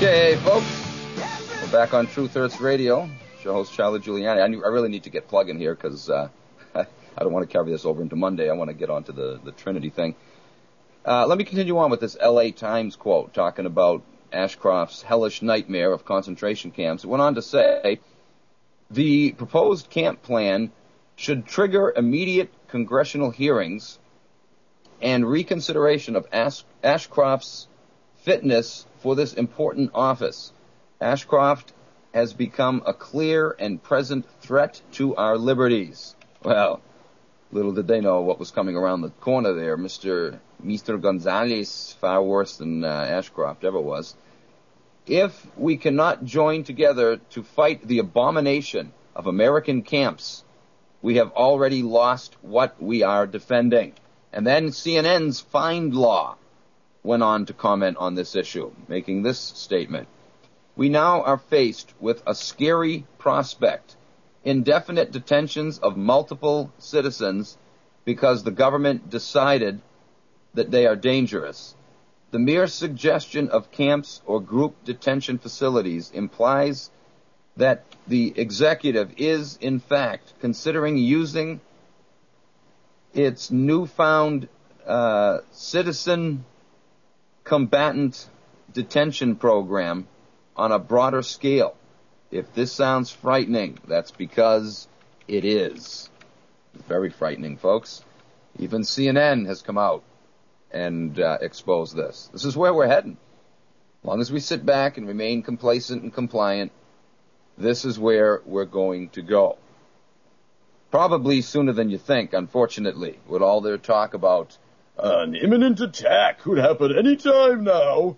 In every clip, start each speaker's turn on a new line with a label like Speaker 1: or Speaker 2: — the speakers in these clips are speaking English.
Speaker 1: Okay, folks, we're back on Truth Hurts Radio. Show host Charlie Giuliani. I really need to get plugged in here because I don't want to carry this over into Monday. I want to get on to the Trinity thing. Let me continue on with this L.A. Times quote talking about Ashcroft's hellish nightmare of concentration camps. It went on to say, the proposed camp plan should trigger immediate congressional hearings and reconsideration of Ashcroft's fitness for this important office. Ashcroft has become a clear and present threat to our liberties. Well, little did they know what was coming around the corner there. Mr. Gonzalez, far worse than Ashcroft ever was. If we cannot join together to fight the abomination of American camps, we have already lost what we are defending. And then CNN's Find Law went on to comment on this issue, making this statement. We now are faced with a scary prospect, indefinite detentions of multiple citizens because the government decided that they are dangerous. The mere suggestion of camps or group detention facilities implies that the executive is, in fact, considering using its newfound citizen combatant detention program on a broader scale. If this sounds frightening, that's because it is. Very frightening, folks. Even CNN has come out and exposed this. This is where we're heading. As long as we sit back and remain complacent and compliant, this is where we're going to go. Probably sooner than you think, unfortunately, with all their talk about an imminent attack could happen any time now.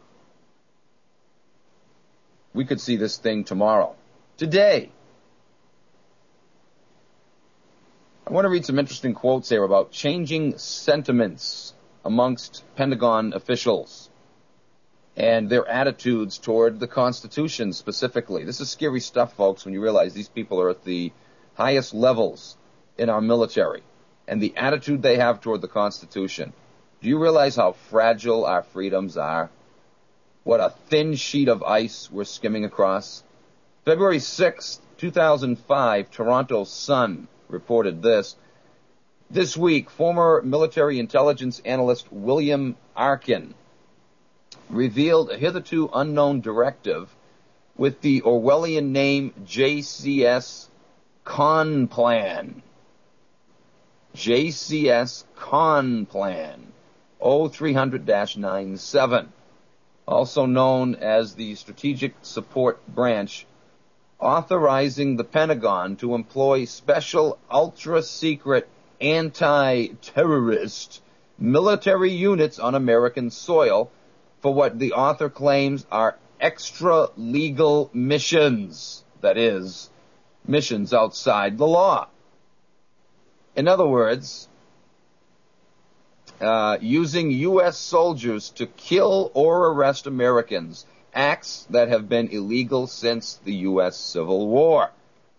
Speaker 1: We could see this thing tomorrow. Today. I want to read some interesting quotes here about changing sentiments amongst Pentagon officials and their attitudes toward the Constitution specifically. This is scary stuff, folks, when you realize these people are at the highest levels in our military and the attitude they have toward the Constitution. Do you realize how fragile our freedoms are? What a thin sheet of ice we're skimming across? February 6th, 2005, Toronto Sun reported this. This week, former military intelligence analyst William Arkin revealed a hitherto unknown directive with the Orwellian name JCS Con Plan. JCS Con Plan 0300-97, also known as the Strategic Support Branch, authorizing the Pentagon to employ special ultra-secret anti-terrorist military units on American soil for what the author claims are extra-legal missions, that is, missions outside the law. In other words, using U.S. soldiers to kill or arrest Americans, acts that have been illegal since the U.S. Civil War.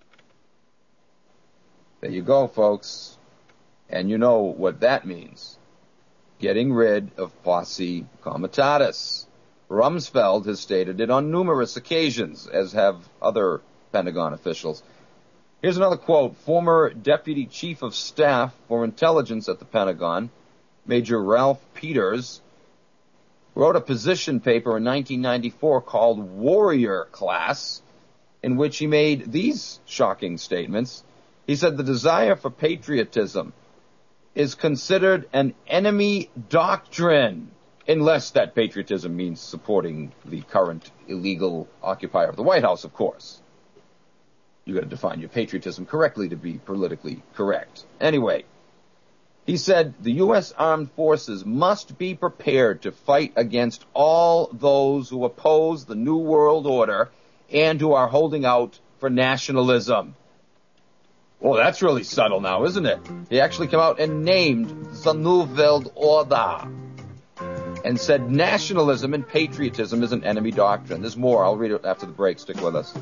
Speaker 1: There you go, folks. And you know what that means. Getting rid of posse comitatus. Rumsfeld has stated it on numerous occasions, as have other Pentagon officials. Here's another quote. Former Deputy Chief of Staff for Intelligence at the Pentagon, Major Ralph Peters, wrote a position paper in 1994 called Warrior Class, in which he made these shocking statements. He said the desire for patriotism is considered an enemy doctrine, unless that patriotism means supporting the current illegal occupier of the White House, of course. You got to define your patriotism correctly to be politically correct. Anyway, he said the U.S. Armed Forces must be prepared to fight against all those who oppose the New World Order and who are holding out for nationalism. Well, that's really subtle now, isn't it? He actually came out and named the New World Order and said nationalism and patriotism is an enemy doctrine. There's more. I'll read it after the break. Stick with us.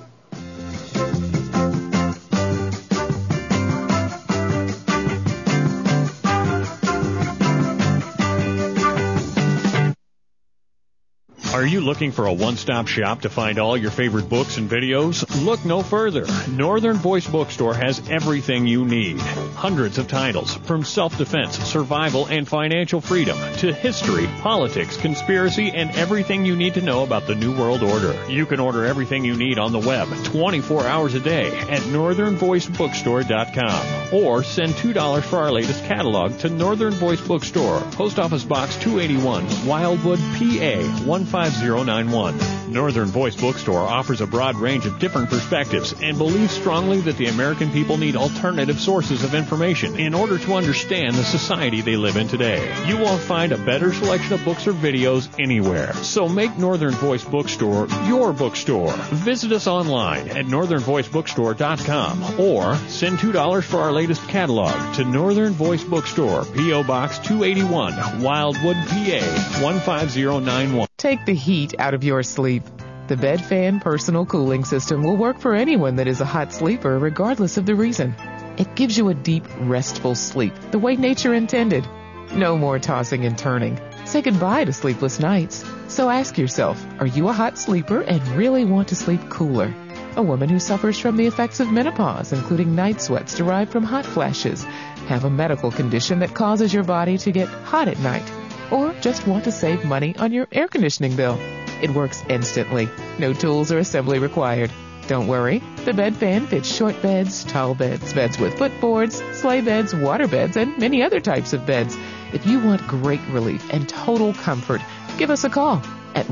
Speaker 2: Are you looking for a one-stop shop to find all your favorite books and videos? Look no further. Northern Voice Bookstore has everything you need. Hundreds of titles, from self-defense, survival, and financial freedom to history, politics, conspiracy, and everything you need to know about the New World Order. You can order everything you need on the web 24 hours a day at northernvoicebookstore.com or send $2 for our latest catalog to Northern Voice Bookstore, Post Office Box 281, Wildwood, PA 15091. Northern Voice Bookstore offers a broad range of different perspectives and believes strongly that the American people need alternative sources of information in order to understand the society they live in today. You won't find a better selection of books or videos anywhere. So make Northern Voice Bookstore your bookstore. Visit us online at northernvoicebookstore.com or send $2 for our latest catalog to Northern Voice Bookstore, P.O. Box 281, Wildwood, PA 15091.
Speaker 3: Take the heat out of your sleep. The Bed Fan Personal Cooling System will work for anyone that is a hot sleeper, regardless of the reason. It gives you a deep, restful sleep, the way nature intended. No more tossing and turning. Say goodbye to sleepless nights. So ask yourself, are you a hot sleeper and really want to sleep cooler? A woman who suffers from the effects of menopause, including night sweats derived from hot flashes, have a medical condition that causes your body to get hot at night, or just want to save money on your air conditioning bill. It works instantly. No tools or assembly required. Don't worry. The Bed Fan fits short beds, tall beds, beds with footboards, sleigh beds, water beds, and many other types of beds. If you want great relief and total comfort, give us a call at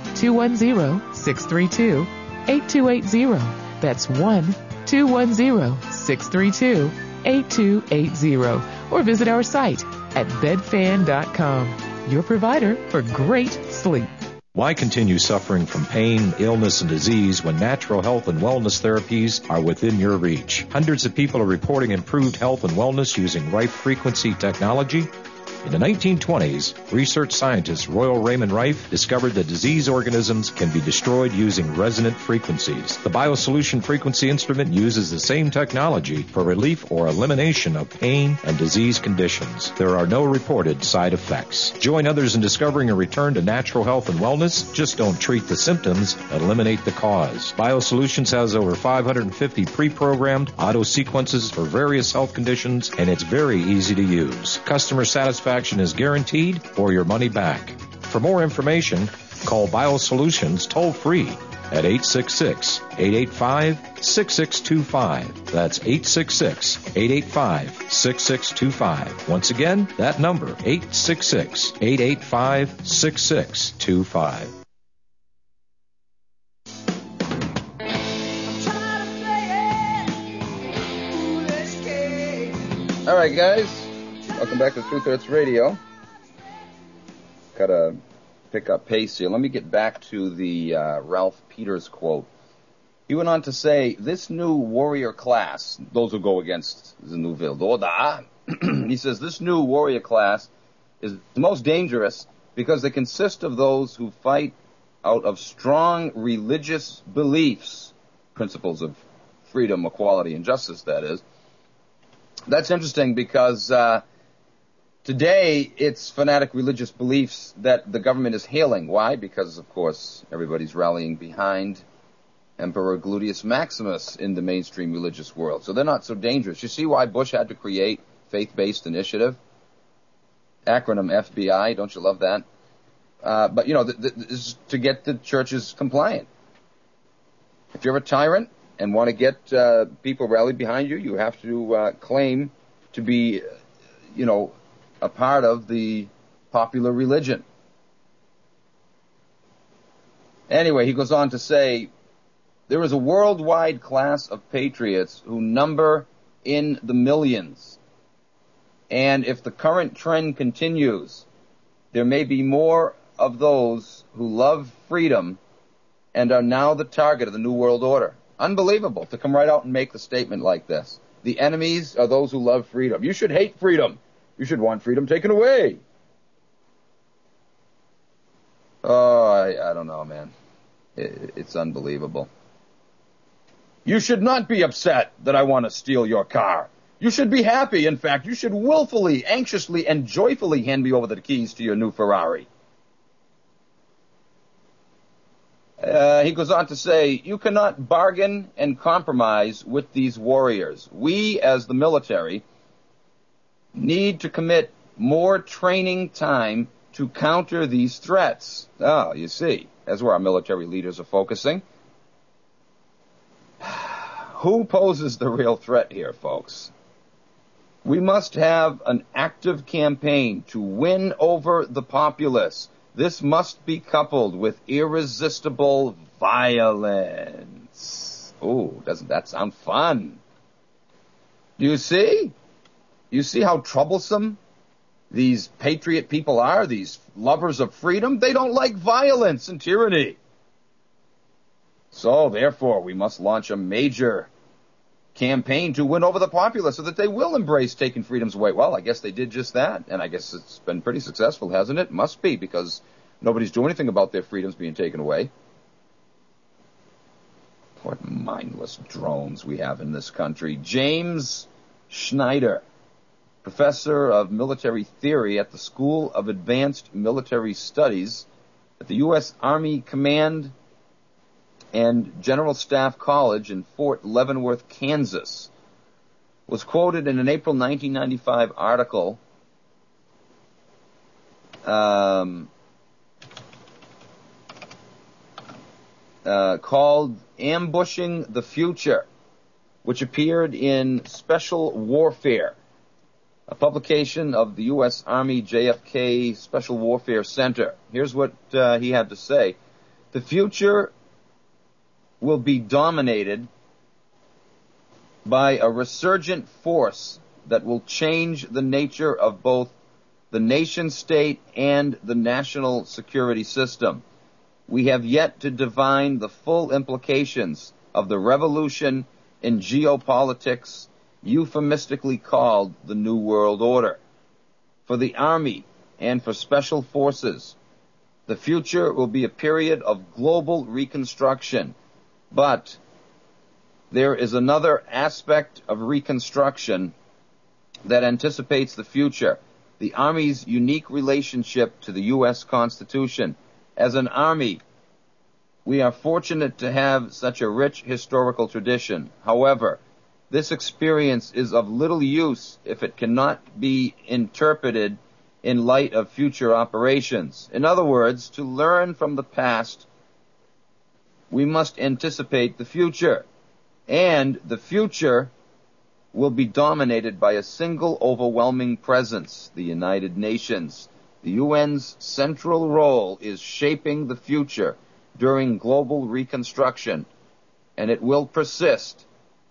Speaker 3: 1-210-632-8280. That's 1-210-632-8280. Or visit our site at bedfan.com. Your provider for great sleep.
Speaker 4: Why continue suffering from pain, illness, and disease when natural health and wellness therapies are within your reach? Hundreds of people are reporting improved health and wellness using Rife frequency technology. In the 1920s, research scientist Royal Raymond Rife discovered that disease organisms can be destroyed using resonant frequencies. The BioSolution frequency instrument uses the same technology for relief or elimination of pain and disease conditions. There are no reported side effects. Join others in discovering a return to natural health and wellness. Just don't treat the symptoms, eliminate the cause. BioSolutions has over 550 pre-programmed auto sequences for various health conditions, and it's very easy to use. Customer satisfaction is guaranteed or your money back. For more information, call BioSolutions toll-free at 866-885-6625. That's 866-885-6625. Once again, that number, 866-885-6625.
Speaker 1: All right, guys. Welcome back to Truth Hurts Radio. Got to pick up pace here. Let me get back to the Ralph Peters quote. He went on to say, this new warrior class, those who go against the New World Order, he says, this new warrior class is the most dangerous because they consist of those who fight out of strong religious beliefs, principles of freedom, equality, and justice, that is. That's interesting because today, it's fanatic religious beliefs that the government is hailing. Why? Because, of course, everybody's rallying behind Emperor Gluteus Maximus in the mainstream religious world. So they're not so dangerous. You see why Bush had to create faith-based initiative? Acronym FBI, don't you love that? But, you know, this is to get the churches compliant. If you're a tyrant and want to get people rallied behind you, you have to claim to be, you know, a part of the popular religion. Anyway, he goes on to say, there is a worldwide class of patriots who number in the millions. And if the current trend continues, there may be more of those who love freedom and are now the target of the New World Order. Unbelievable to come right out and make the statement like this. The enemies are those who love freedom. You should hate freedom. You should want freedom taken away. Oh, I don't know, man. It's unbelievable. You should not be upset that I want to steal your car. You should be happy. In fact, you should willfully, anxiously, and joyfully hand me over the keys to your new Ferrari. He goes on to say, you cannot bargain and compromise with these warriors. We, as the military, need to commit more training time to counter these threats. Oh, you see, that's where our military leaders are focusing. Who poses the real threat here, folks? We must have an active campaign to win over the populace. This must be coupled with irresistible violence. Ooh, doesn't that sound fun? Do you see? You see how troublesome these patriot people are, these lovers of freedom? They don't like violence and tyranny. So, therefore, we must launch a major campaign to win over the populace so that they will embrace taking freedoms away. Well, I guess they did just that, and I guess it's been pretty successful, hasn't it? Must be, because nobody's doing anything about their freedoms being taken away. What mindless drones we have in this country. James Schneider, professor of military theory at the School of Advanced Military Studies at the U.S. Army Command and General Staff College in Fort Leavenworth, Kansas, was quoted in an April 1995 article called Ambushing the Future, which appeared in Special Warfare, a publication of the U.S. Army JFK Special Warfare Center. Here's what he had to say. The future will be dominated by a resurgent force that will change the nature of both the nation state and the national security system. We have yet to divine the full implications of the revolution in geopolitics, euphemistically called the New World Order. For the Army and for special forces, the future will be a period of global reconstruction. But there is another aspect of reconstruction that anticipates the future, the Army's unique relationship to the U.S. Constitution. As an Army, we are fortunate to have such a rich historical tradition. However, this experience is of little use if it cannot be interpreted in light of future operations. In other words, to learn from the past, we must anticipate the future. And the future will be dominated by a single overwhelming presence, the United Nations. The UN's central role is shaping the future during global reconstruction, and it will persist,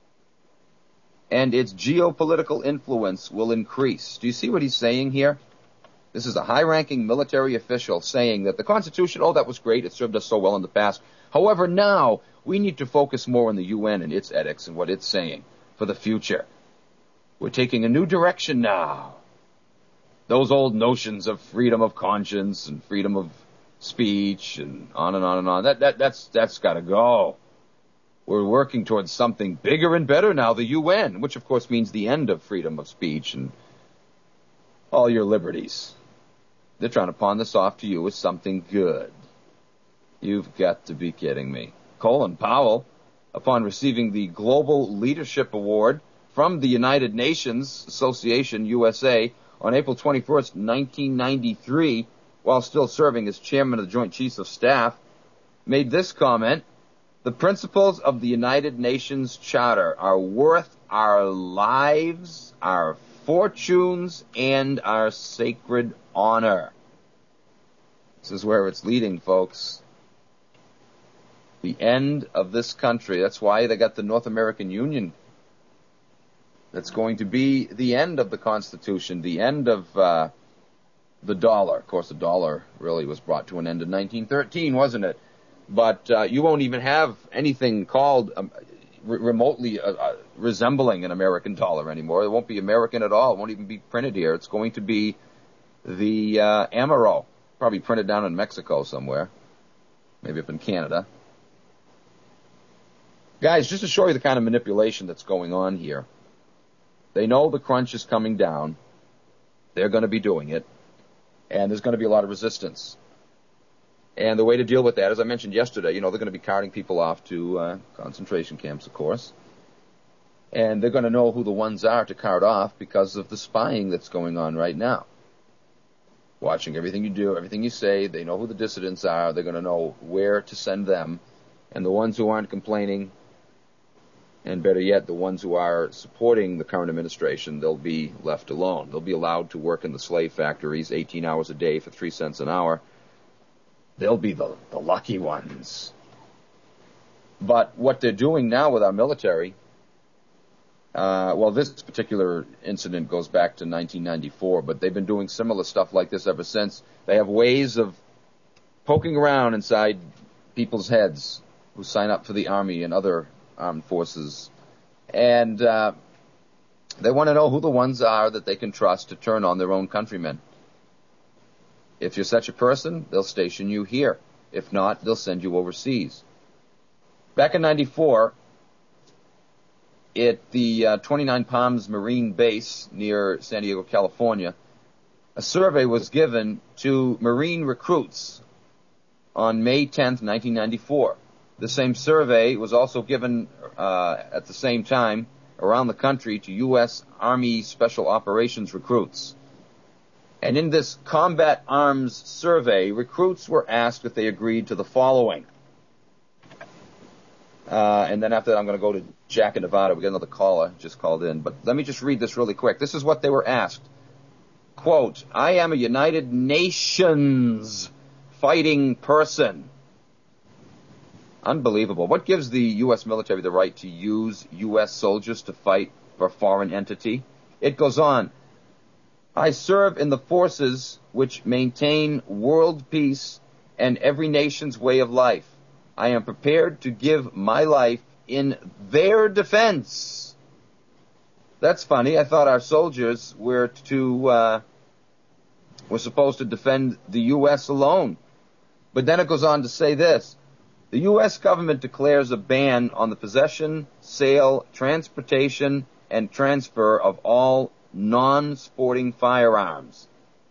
Speaker 1: and its geopolitical influence will increase. Do you see what he's saying here? This is a high-ranking military official saying that the Constitution, that was great, it served us so well in the past. However, now we need to focus more on the UN and its edicts and what it's saying for the future. We're taking a new direction now. Those old notions of freedom of conscience and freedom of speech and on and on and on, that's got to go. We're working towards something bigger and better now, the UN, which of course means the end of freedom of speech and all your liberties. They're trying to pawn this off to you as something good. You've got to be kidding me. Colin Powell, upon receiving the Global Leadership Award from the United Nations Association, USA, on April 21st, 1993, while still serving as chairman of the Joint Chiefs of Staff, made this comment: the principles of the United Nations Charter are worth our lives, our fortunes, and our sacred honor. This is where it's leading, folks. The end of this country. That's why they got the North American Union. That's going to be the end of the Constitution, the end of the dollar. Of course, the dollar really was brought to an end in 1913, wasn't it? But you won't even have anything called remotely resembling an American dollar anymore. It won't be American at all. It won't even be printed here. It's going to be the Amaro, probably printed down in Mexico somewhere, maybe up in Canada. Guys, just to show you the kind of manipulation that's going on here, they know the crunch is coming down. They're going to be doing it, and there's going to be a lot of resistance. And the way to deal with that, as I mentioned yesterday, they're going to be carting people off to concentration camps, of course. And they're going to know who the ones are to cart off because of the spying that's going on right now. Watching everything you do, everything you say, they know who the dissidents are, they're going to know where to send them. And the ones who aren't complaining, and better yet, the ones who are supporting the current administration, they'll be left alone. They'll be allowed to work in the slave factories 18 hours a day for 3 cents an hour. They'll be the lucky ones. But what they're doing now with our military, this particular incident goes back to 1994, but they've been doing similar stuff like this ever since. They have ways of poking around inside people's heads who sign up for the Army and other armed forces. And they want to know who the ones are that they can trust to turn on their own countrymen. If you're such a person, they'll station you here. If not, they'll send you overseas. Back in 94, at the 29 Palms Marine Base near San Diego, California, a survey was given to Marine recruits on May 10th, 1994. The same survey was also given at the same time around the country to U.S. Army Special Operations recruits. And in this combat arms survey, recruits were asked if they agreed to the following. And then after that, I'm going to go to Jack in Nevada. We got another caller just called in. But let me just read this really quick. This is what they were asked. Quote, I am a United Nations fighting person. Unbelievable. What gives the U.S. military the right to use U.S. soldiers to fight for a foreign entity? It goes on. I serve in the forces which maintain world peace and every nation's way of life. I am prepared to give my life in their defense. That's funny. I thought our soldiers were supposed to defend the U.S. alone. But then it goes on to say this. The U.S. government declares a ban on the possession, sale, transportation, and transfer of all non-sporting firearms.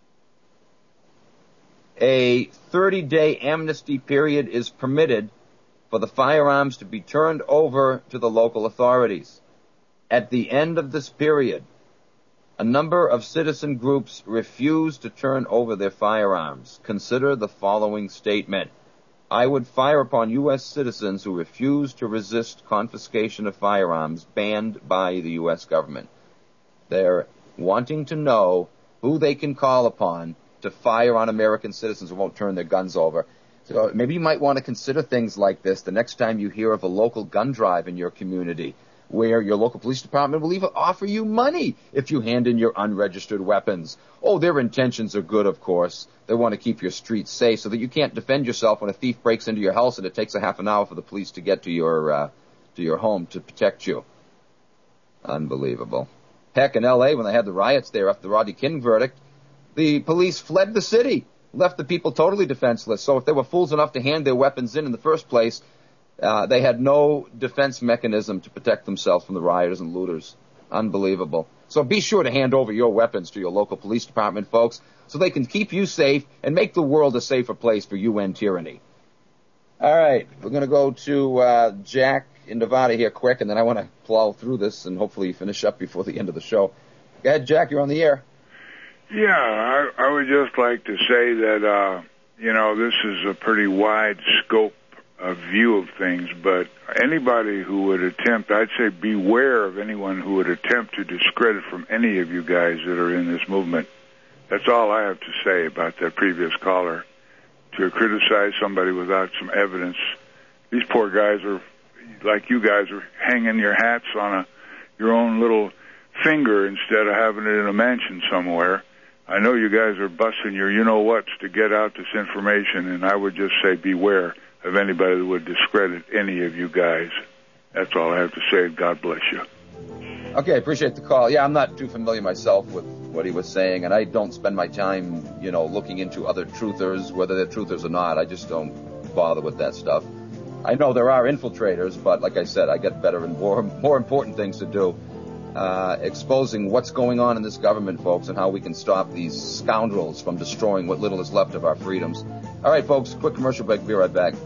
Speaker 1: A 30-day amnesty period is permitted for the firearms to be turned over to the local authorities. At the end of this period, a number of citizen groups refuse to turn over their firearms. Consider the following statement. I would fire upon U.S. citizens who refuse to resist confiscation of firearms banned by the U.S. government. They're wanting to know who they can call upon to fire on American citizens who won't turn their guns over. So maybe you might want to consider things like this the next time you hear of a local gun drive in your community, where your local police department will even offer you money if you hand in your unregistered weapons. Oh, their intentions are good, of course. They want to keep your streets safe so that you can't defend yourself when a thief breaks into your house and it takes a half an hour for the police to get to your home to protect you. Unbelievable. Heck, in L.A., when they had the riots there after the Rodney King verdict, the police fled the city, left the people totally defenseless. So if they were fools enough to hand their weapons in the first place, they had no defense mechanism to protect themselves from the rioters and looters. Unbelievable. So be sure to hand over your weapons to your local police department, folks, so they can keep you safe and make the world a safer place for UN tyranny. All right, we're going to go to Jack in Nevada here quick, and then I want to plow through this and hopefully finish up before the end of the show. Go ahead, Jack, you're on the air.
Speaker 5: Yeah, I would just like to say that, this is a pretty wide scope of view of things, but anybody who would attempt, I'd say beware of anyone who would attempt to discredit from any of you guys that are in this movement. That's all I have to say about that previous caller. To criticize somebody without some evidence. These poor guys are, like you guys, are hanging your hats on your own little finger instead of having it in a mansion somewhere. I know you guys are busting your you-know-whats to get out this information, and I would just say beware of anybody that would discredit any of you guys. That's all I have to say. God bless you.
Speaker 1: Okay, appreciate the call. Yeah, I'm not too familiar myself with what he was saying, and I don't spend my time, looking into other truthers, whether they're truthers or not. I just don't bother with that stuff. I know there are infiltrators, but like I said, I get better and more important things to do. Exposing what's going on in this government, folks, and how we can stop these scoundrels from destroying what little is left of our freedoms. All right, folks, quick commercial break. Be right back.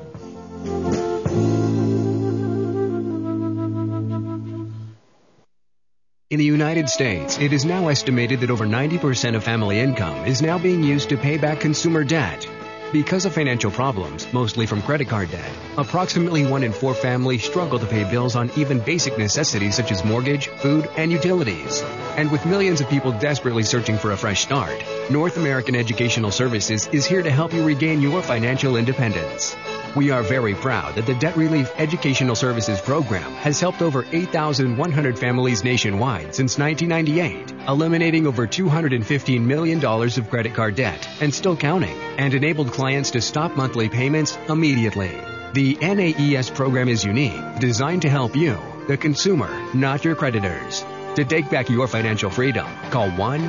Speaker 6: In the United States, it is now estimated that over 90% of family income is now being used to pay back consumer debt. Because of financial problems, mostly from credit card debt, approximately 1 in 4 families struggle to pay bills on even basic necessities such as mortgage, food, and utilities. And with millions of people desperately searching for a fresh start, North American Educational Services is here to help you regain your financial independence. We are very proud that the Debt Relief Educational Services Program has helped over 8,100 families nationwide since 1998, eliminating over $215 million of credit card debt and still counting, and enabled clients to stop monthly payments immediately. The NAES program is unique, designed to help you, the consumer, not your creditors. To take back your financial freedom, call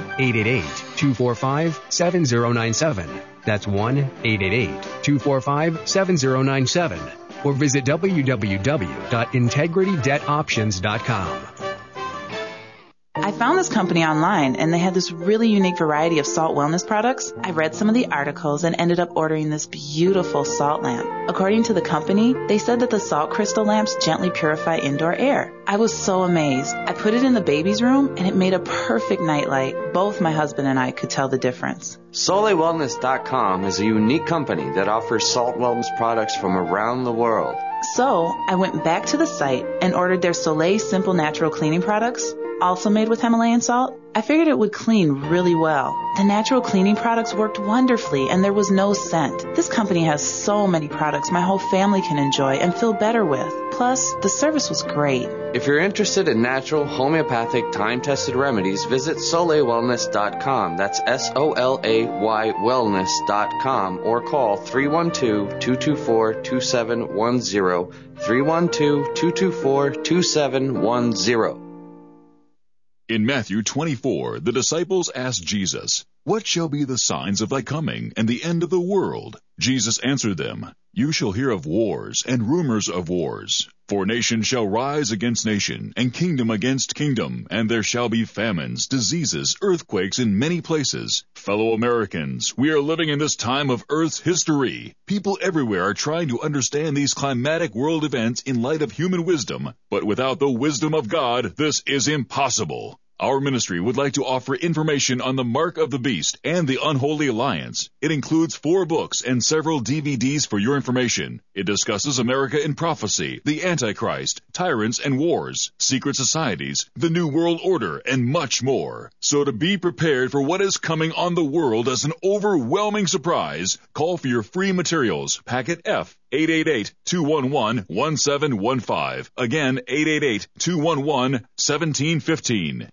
Speaker 6: 1-888-245-7097. That's 1-888-245-7097. Or visit www.integritydebtoptions.com.
Speaker 7: I found this company online, and they had this really unique variety of salt wellness products. I read some of the articles and ended up ordering this beautiful salt lamp. According to the company, they said that the salt crystal lamps gently purify indoor air. I was so amazed. I put it in the baby's room, and it made a perfect nightlight. Both my husband and I could tell the difference.
Speaker 8: SoleilWellness.com is a unique company that offers salt wellness products from around the world.
Speaker 7: So I went back to the site and ordered their Soleil Simple Natural Cleaning products, also made with Himalayan salt. I figured it would clean really well. The natural cleaning products worked wonderfully, and there was no scent. This company has so many products my whole family can enjoy and feel better with. Plus, the service was great.
Speaker 8: If you're interested in natural, homeopathic, time-tested remedies, visit SoleilWellness.com. That's SOLAY wellness.com, or call 312-224-2710, 312-224-2710.
Speaker 9: In Matthew 24, the disciples asked Jesus, "What shall be the signs of thy coming and the end of the world?" Jesus answered them, "You shall hear of wars and rumors of wars. For nation shall rise against nation, and kingdom against kingdom, and there shall be famines, diseases, earthquakes in many places." Fellow Americans, we are living in this time of Earth's history. People everywhere are trying to understand these climatic world events in light of human wisdom, but without the wisdom of God, this is impossible. Our ministry would like to offer information on the Mark of the Beast and the Unholy Alliance. It includes 4 books and several DVDs for your information. It discusses America in prophecy, the Antichrist, tyrants and wars, secret societies, the New World Order, and much more. So to be prepared for what is coming on the world as an overwhelming surprise, call for your free materials, packet F, 888-211-1715. Again, 888-211-1715.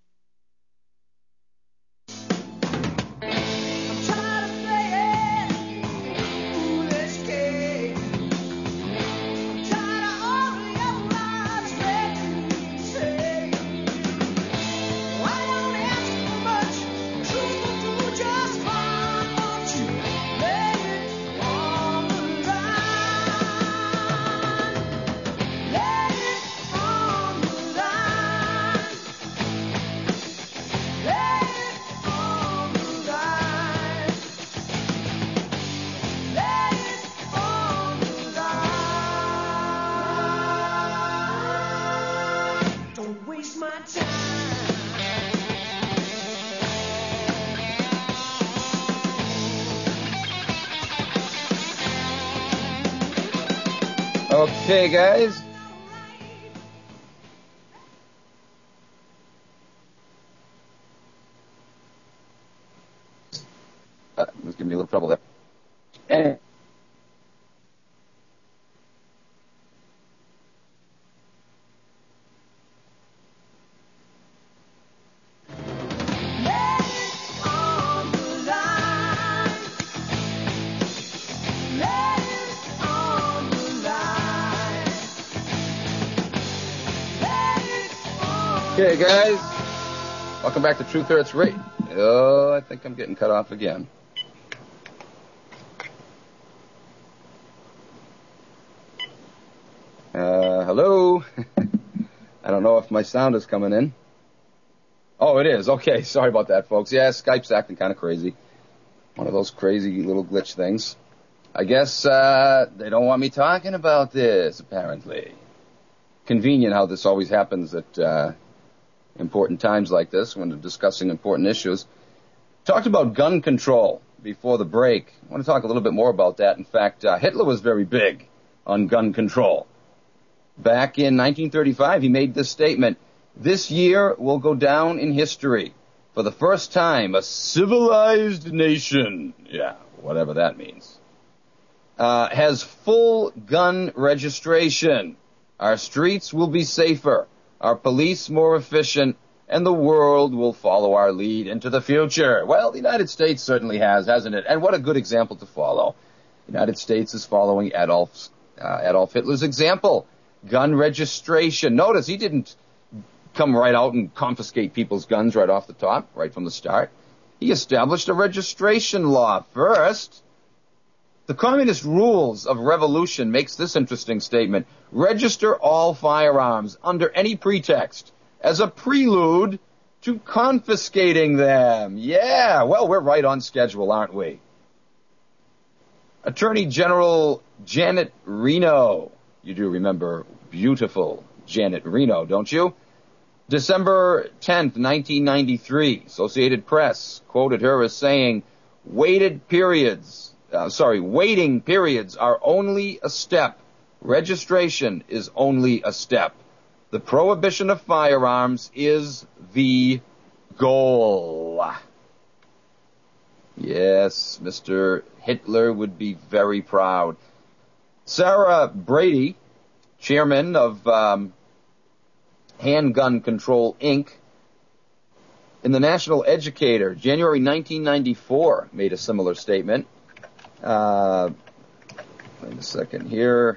Speaker 1: Okay, guys. This giving me a little trouble there. Okay, guys, welcome back to Truth Hurts Radio. Oh, I think I'm getting cut off again. Hello? I don't know if my sound is coming in. Oh, it is. Okay, sorry about that, folks. Yeah, Skype's acting kind of crazy. One of those crazy little glitch things. I guess they don't want me talking about this, apparently. Convenient how this always happens at important times like this when they're discussing important issues. Talked about gun control before the break. I want to talk a little bit more about that. In fact, Hitler was very big on gun control. Back in 1935, he made this statement: "This year will go down in history. For the first time, a civilized nation," yeah, whatever that means, "has full gun registration. Our streets will be safer, our police more efficient, and the world will follow our lead into the future." Well, the United States certainly has, hasn't it? And what a good example to follow. The United States is following Adolf Hitler's example. Gun registration. Notice he didn't come right out and confiscate people's guns right off the top, right from the start. He established a registration law first. The Communist Rules of Revolution makes this interesting statement: register all firearms under any pretext as a prelude to confiscating them. Yeah, well, we're right on schedule, aren't we? Attorney General Janet Reno. You do remember beautiful Janet Reno, don't you? December 10th, 1993, Associated Press quoted her as saying, waiting periods are only a step. Registration is only a step. The prohibition of firearms is the goal. Yes, Mr. Hitler would be very proud. Sarah Brady, chairman of Handgun Control, Inc., in the National Educator, January 1994, made a similar statement. Wait a second here.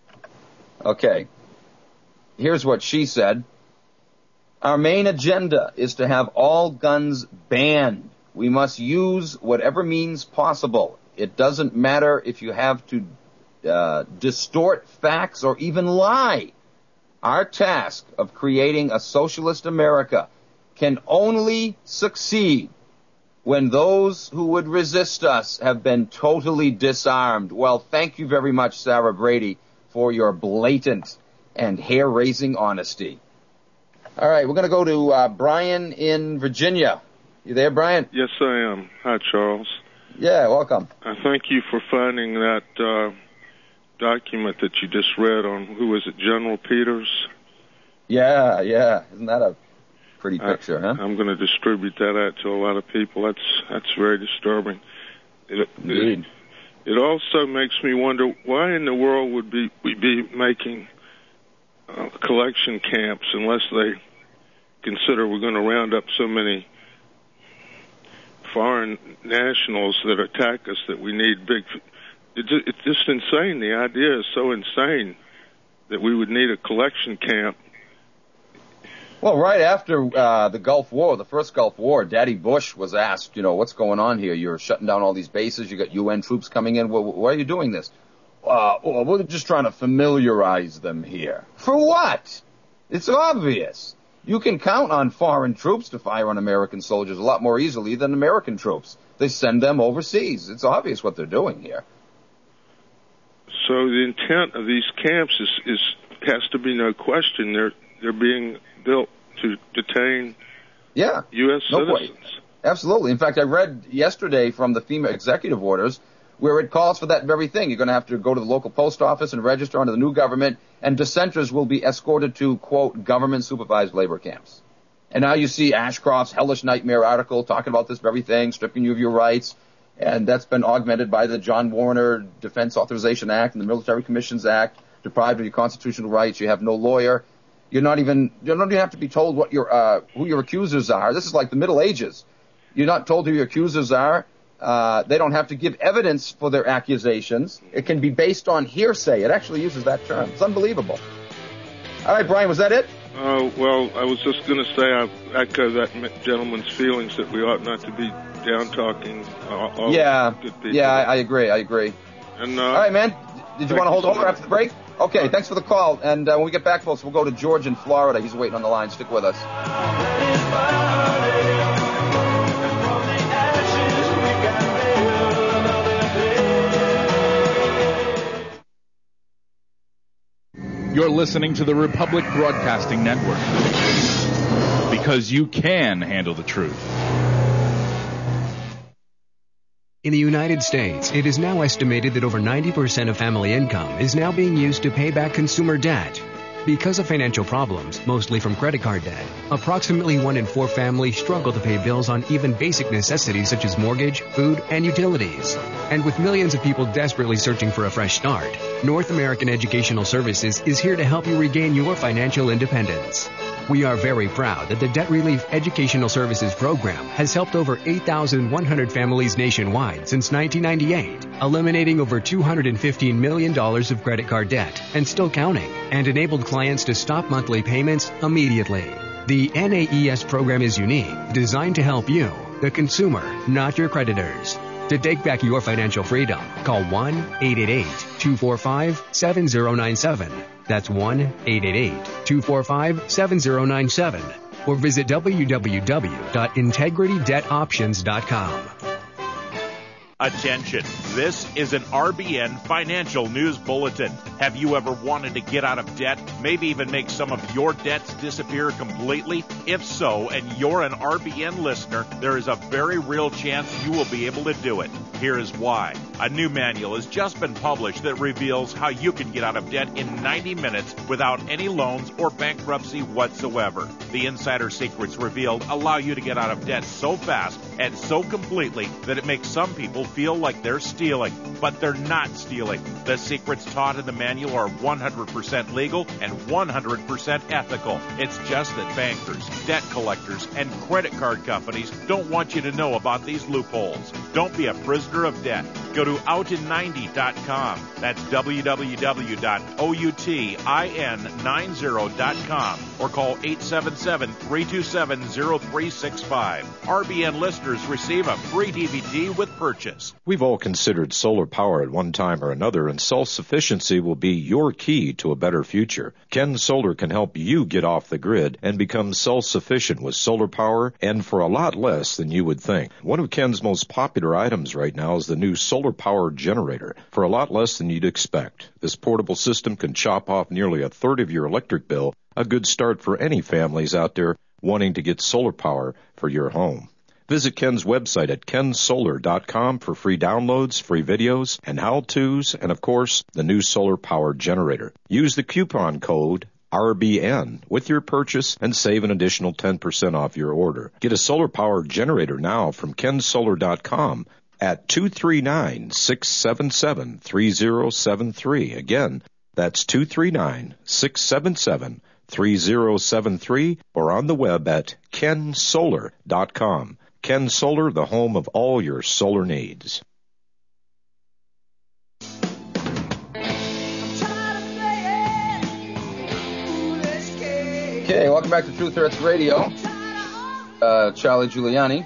Speaker 1: Okay. Here's what she said. Our main agenda is to have all guns banned. We must use whatever means possible. It doesn't matter if you have to distort facts or even lie. Our task of creating a socialist America can only succeed when those who would resist us have been totally disarmed. Well, thank you very much, Sarah Brady, for your blatant and hair-raising honesty. All right, we're going to go to Brian in Virginia. You there, Brian?
Speaker 10: Yes, I am. Hi, Charles.
Speaker 1: Yeah, welcome.
Speaker 10: I thank you for finding that document that you just read on, who was it, General Peters?
Speaker 1: Yeah. Isn't that a pretty picture, huh?
Speaker 10: I'm going to distribute that out to a lot of people. That's very disturbing.
Speaker 1: Indeed.
Speaker 10: It also makes me wonder, why in the world would we be making collection camps unless they consider we're going to round up so many foreign nationals that attack us that we need big... It's just insane. The idea is so insane that we would need a collection camp.
Speaker 1: Well, right after the Gulf War, the first Gulf War, Daddy Bush was asked, what's going on here? You're shutting down all these bases. You got UN troops coming in. Why are you doing this? We're just trying to familiarize them here. For what? It's obvious. You can count on foreign troops to fire on American soldiers a lot more easily than American troops. They send them overseas. It's obvious what they're doing here.
Speaker 10: So the intent of these camps has to be no question. They're being built to detain U.S. citizens.
Speaker 1: Absolutely. In fact, I read yesterday from the FEMA executive orders where it calls for that very thing. You're going to have to go to the local post office and register under the new government, and dissenters will be escorted to, quote, government-supervised labor camps. And now you see Ashcroft's hellish nightmare article talking about this very thing, stripping you of your rights, and that's been augmented by the John Warner Defense Authorization Act and the Military Commissions Act, deprived of your constitutional rights. You have no lawyer. You don't even have to be told what who your accusers are. This is like the Middle Ages. You're not told who your accusers are. They don't have to give evidence for their accusations. It can be based on hearsay. It actually uses that term. It's unbelievable. All right, Brian, was that it?
Speaker 10: Well, I was just going to say I echo that gentleman's feelings that we ought not to be down-talking all good people.
Speaker 1: Yeah, I agree.
Speaker 10: And,
Speaker 1: all right, man. Did you want to hold over after the break? Okay, thanks for the call. And when we get back, folks, we'll go to George in Florida. He's waiting on the line. Stick with us.
Speaker 11: You're listening to the Republic Broadcasting Network. Because you can handle the truth.
Speaker 6: In the United States, it is now estimated that over 90% of family income is now being used to pay back consumer debt. Because of financial problems, mostly from credit card debt, approximately 1 in 4 families struggle to pay bills on even basic necessities such as mortgage, food, and utilities. And with millions of people desperately searching for a fresh start, North American Educational Services is here to help you regain your financial independence. We are very proud that the Debt Relief Educational Services Program has helped over 8,100 families nationwide since 1998, eliminating over $215 million of credit card debt and still counting, and enabled clients to stop monthly payments immediately. The NAES program is unique, designed to help you, the consumer, not your creditors. To take back your financial freedom, call 1-888-245-7097. That's 1-888-245-7097. Or visit www.integritydebtoptions.com.
Speaker 12: Attention, this is an RBN Financial News Bulletin. Have you ever wanted to get out of debt, maybe even make some of your debts disappear completely? If so, and you're an RBN listener, there is a very real chance you will be able to do it. Here is why. A new manual has just been published that reveals how you can get out of debt in 90 minutes without any loans or bankruptcy whatsoever. The insider secrets revealed allow you to get out of debt so fast and so completely that it makes some people feel like they're stealing, but they're not stealing. The secrets taught in the manual are 100% legal and 100% ethical. It's just that bankers, debt collectors, and credit card companies don't want you to know about these loopholes. Don't be a prisoner of debt. Go to outin90.com. That's www.outin90.com or call 877-327-0365. RBN listeners receive a free DVD with purchase.
Speaker 4: We've all considered solar power at one time or another, and self-sufficiency will be your key to a better future. Ken Solar can help you get off the grid and become self-sufficient with solar power, and for a lot less than you would think. One of Ken's most popular items right now is the new solar power generator, for a lot less than you'd expect. This portable system can chop off nearly a third of your electric bill, a good start for any families out there wanting to get solar power for your home. Visit Ken's website at kensolar.com for free downloads, free videos, and how-tos, and of course, the new solar power generator. Use the coupon code RBN with your purchase and save an additional 10% off your order. Get a solar power generator now from kensolar.com at 239-677-3073. Again, that's 239-677-3073 or on the web at kensolar.com. Ken Solar, the home of all your solar needs.
Speaker 1: Okay, welcome back to Truth Hurts Radio. Charlie Giuliani.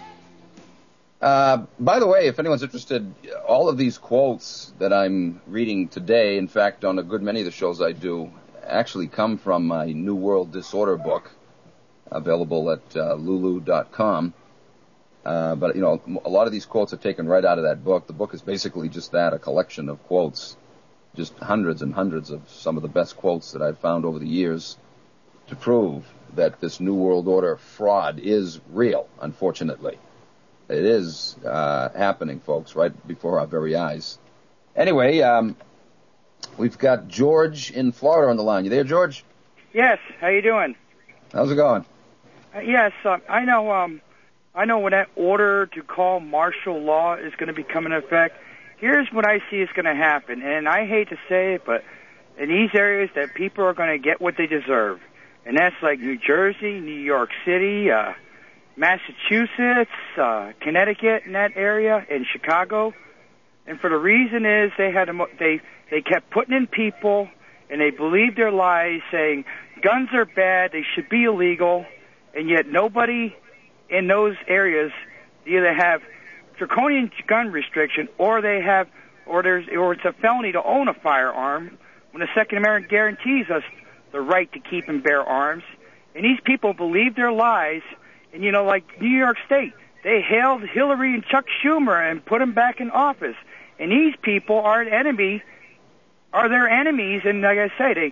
Speaker 1: By the way, if anyone's interested, all of these quotes that I'm reading today, in fact, on a good many of the shows I do, actually come from my New World Disorder book, available at lulu.com. But, you know, a lot of these quotes are taken right out of that book. The book is basically just that, a collection of quotes, just hundreds and hundreds of some of the best quotes that I've found over the years to prove that this New World Order fraud is real, unfortunately. It is happening, folks, right before our very eyes. Anyway, we've got George in Florida on the line. You there, George?
Speaker 13: Yes. How you doing?
Speaker 1: How's it going?
Speaker 13: Yes. I know when that order to call martial law is going to be coming into effect. Here's what I see is going to happen, and I hate to say it, but in these areas that people are going to get what they deserve, and that's like New Jersey, New York City, Massachusetts, Connecticut in that area, and Chicago. And for the reason is they kept putting in people, and they believed their lies, saying guns are bad, they should be illegal, and yet nobody in those areas either have draconian gun restriction or it's a felony to own a firearm when the Second Amendment guarantees us the right to keep and bear arms. And these people believe their lies. And, you know, like New York State, they hailed Hillary and Chuck Schumer and put them back in office. And these people are their enemies. And like I say,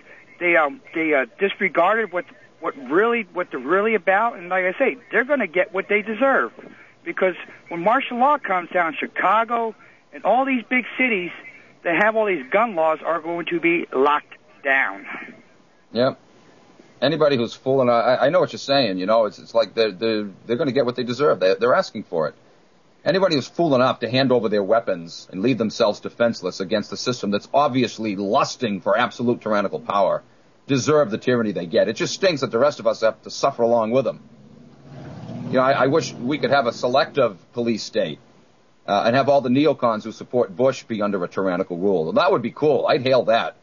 Speaker 13: they disregarded what they're really about, and like I say, they're going to get what they deserve, because when martial law comes down, Chicago and all these big cities that have all these gun laws are going to be locked down.
Speaker 1: Yep. Anybody who's fooling, I know what you're saying. You know, it's like they're going to get what they deserve. They're asking for it. Anybody who's fool enough to hand over their weapons and leave themselves defenseless against a system that's obviously lusting for absolute tyrannical power deserve the tyranny they get. It just stinks that the rest of us have to suffer along with them. You know, I wish we could have a selective police state and have all the neocons who support Bush be under a tyrannical rule. That would be cool. I'd hail that.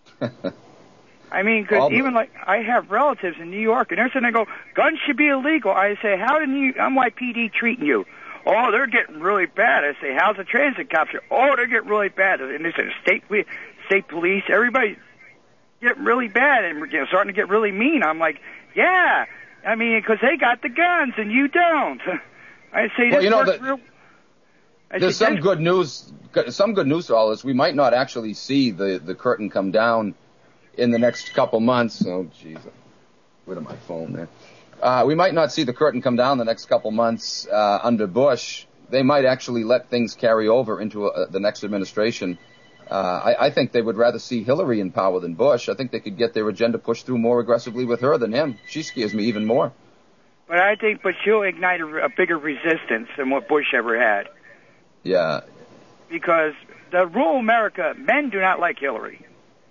Speaker 13: I mean, because even like I have relatives in New York, and they're sitting there go, guns should be illegal. I say, how did NYPD treating you? Oh, they're getting really bad. I say, how's the transit cops? Oh, they're getting really bad. And they say, state police, everybody getting really bad and starting to get really mean. I'm like, yeah. I mean, because they got the guns and you don't. I say,
Speaker 1: well, you know, there's some good news. Some good news to all this. We might not actually see the curtain come down in the next couple months. Oh, jeez. Rid of my phone there. We might not see the curtain come down the next couple months under Bush. They might actually let things carry over into the next administration. I think they would rather see Hillary in power than Bush. I think they could get their agenda pushed through more aggressively with her than him. She scares me even more.
Speaker 13: But I think she'll ignite a bigger resistance than what Bush ever had.
Speaker 1: Yeah.
Speaker 13: Because the rural America, men do not like Hillary.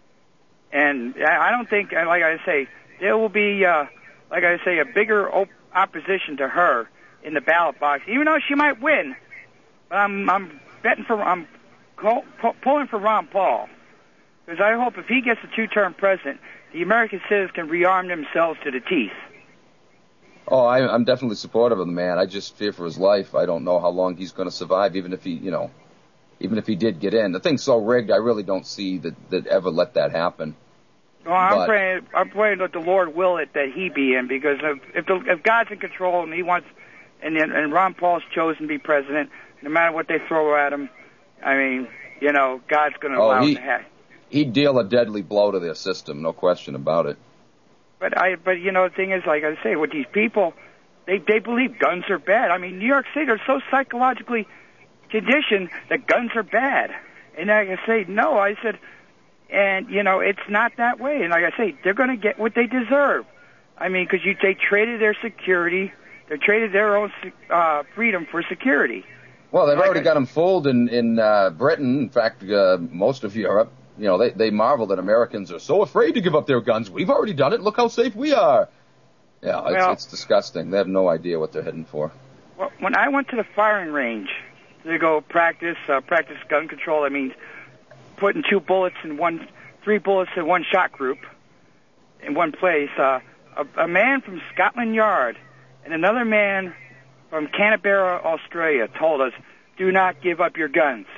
Speaker 13: And I don't think, like I say, there will be, like I say, a bigger opposition to her in the ballot box, even though she might win. But I'm pulling for Ron Paul, because I hope if he gets a two-term president, the American citizens can rearm themselves to the teeth.
Speaker 1: Oh, I'm definitely supportive of the man. I just fear for his life. I don't know how long he's going to survive, even if he did get in. The thing's so rigged, I really don't see that ever let that happen.
Speaker 13: Well, I'm praying that the Lord will it that he be in, because if God's in control and he wants, and Ron Paul's chosen to be president, no matter what they throw at him, I mean, you know, God's going to allow it to happen.
Speaker 1: He'd deal a deadly blow to their system, no question about it.
Speaker 13: But you know, the thing is, like I say, with these people, they believe guns are bad. I mean, New York City, they're so psychologically conditioned that guns are bad. And like I say, no, I said, and you know, it's not that way. And like I say, they're going to get what they deserve. I mean, because they traded their security, they traded their own freedom for security.
Speaker 1: Well, they've already got them fooled in Britain. In fact, most of Europe. You know, they marvel that Americans are so afraid to give up their guns. We've already done it. Look how safe we are. Yeah, it's disgusting. They have no idea what they're heading for.
Speaker 13: Well, when I went to the firing range to go practice gun control, that means putting three bullets in one shot group in one place. A man from Scotland Yard and another man from Canberra, Australia, told us, "Do not give up your guns."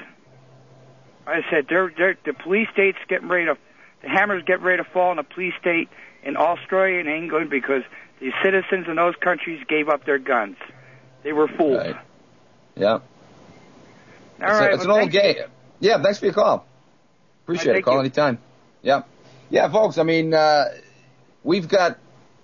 Speaker 13: I said, the police state's the hammer's getting ready to fall on the police state in Australia and England because the citizens in those countries gave up their guns. They were fooled.
Speaker 1: Right. Yeah.
Speaker 13: It's
Speaker 1: an old game. Yeah, thanks for your call. Appreciate it. Call anytime. Yeah. Yeah, folks, I mean, we've got,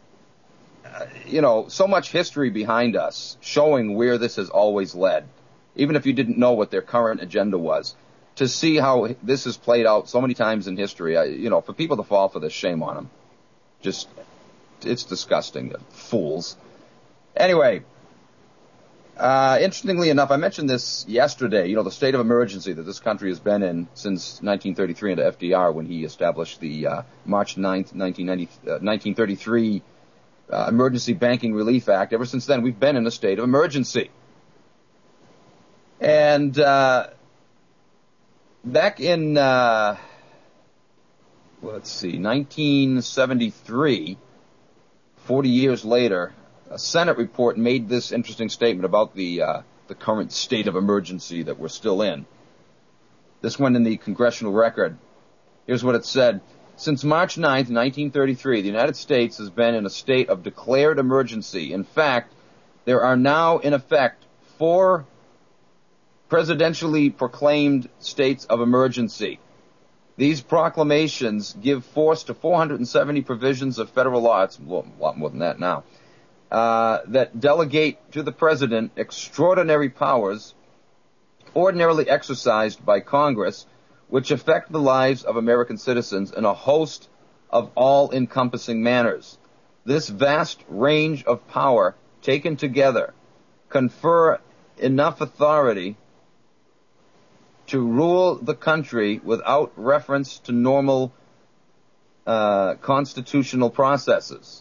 Speaker 1: so much history behind us showing where this has always led, even if you didn't know what their current agenda was. To see how this has played out so many times in history, for people to fall for this, shame on them. Just, it's disgusting. Fools. Anyway, interestingly enough, I mentioned this yesterday, the state of emergency that this country has been in since 1933 under FDR when he established the March 9th, 1933 Emergency Banking Relief Act. Ever since then, we've been in a state of emergency. And back in, 1973, 40 years later, a Senate report made this interesting statement about the current state of emergency that we're still in. This went in the Congressional Record. Here's what it said. Since March 9th, 1933, the United States has been in a state of declared emergency. In fact, there are now, in effect, 4 presidentially proclaimed states of emergency. These proclamations give force to 470 provisions of federal law. It's a lot more than that now. That delegate to the president extraordinary powers ordinarily exercised by Congress, which affect the lives of American citizens in a host of all-encompassing manners. This vast range of power, taken together, confer enough authority to rule the country without reference to normal constitutional processes.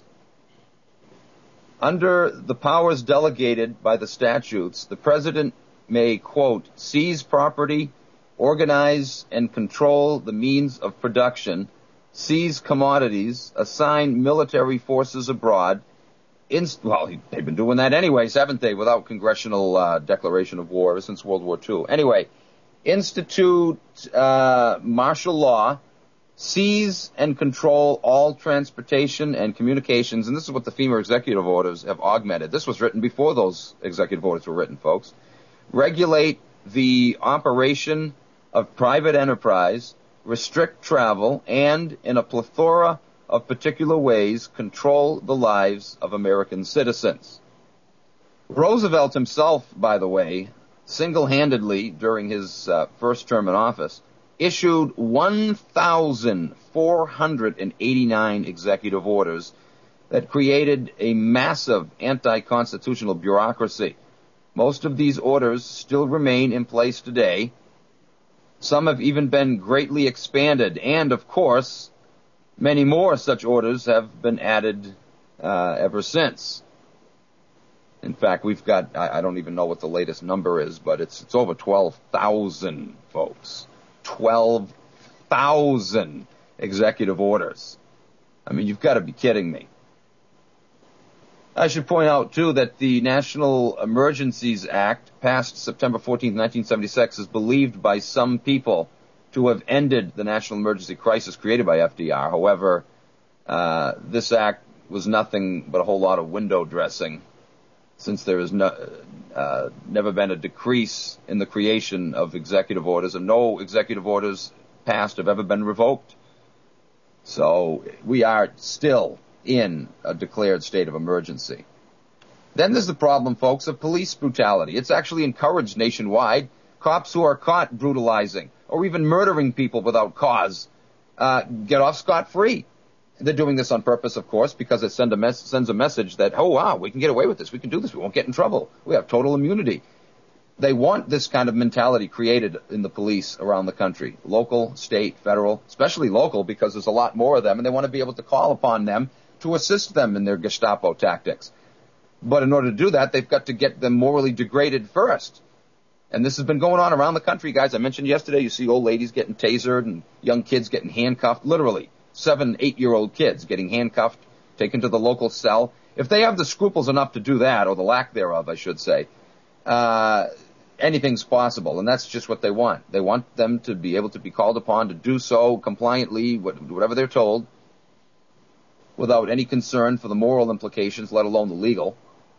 Speaker 1: Under the powers delegated by the statutes, the president may, quote, seize property, organize and control the means of production, seize commodities, assign military forces abroad. Well, they've been doing that anyways, haven't they, without congressional declaration of war ever since World War II. Anyway, institute martial law, seize and control all transportation and communications, and this is what the FEMA executive orders have augmented. This was written before those executive orders were written, folks. Regulate the operation of private enterprise, restrict travel, and, in a plethora of particular ways, control the lives of American citizens. Roosevelt himself, by the way, single-handedly during his first term in office, issued 1,489 executive orders that created a massive anti-constitutional bureaucracy. Most of these orders still remain in place today. Some have even been greatly expanded, and, of course, many more such orders have been added ever since. In fact, we've got, I don't even know what the latest number is, but it's over 12,000, folks. 12,000 executive orders. I mean, you've got to be kidding me. I should point out, too, that the National Emergencies Act, passed September 14, 1976, is believed by some people to have ended the national emergency crisis created by FDR. However, this act was nothing but a whole lot of window dressing, since there has never been a decrease in the creation of executive orders, and no executive orders passed have ever been revoked. So we are still in a declared state of emergency. Then there's the problem, folks, of police brutality. It's actually encouraged nationwide. Cops who are caught brutalizing or even murdering people without cause get off scot-free. They're doing this on purpose, of course, because it sends a message that, oh, wow, we can get away with this. We can do this. We won't get in trouble. We have total immunity. They want this kind of mentality created in the police around the country, local, state, federal, especially local, because there's a lot more of them, and they want to be able to call upon them to assist them in their Gestapo tactics. But in order to do that, they've got to get them morally degraded first. And this has been going on around the country, guys. I mentioned yesterday, you see old ladies getting tasered and young kids getting handcuffed, literally 7, 8-year-old kids getting handcuffed, taken to the local cell. If they have the scruples enough to do that, or the lack thereof, I should say, anything's possible, and that's just what they want. They want them to be able to be called upon to do so compliantly, whatever they're told, without any concern for the moral implications, let alone the legal.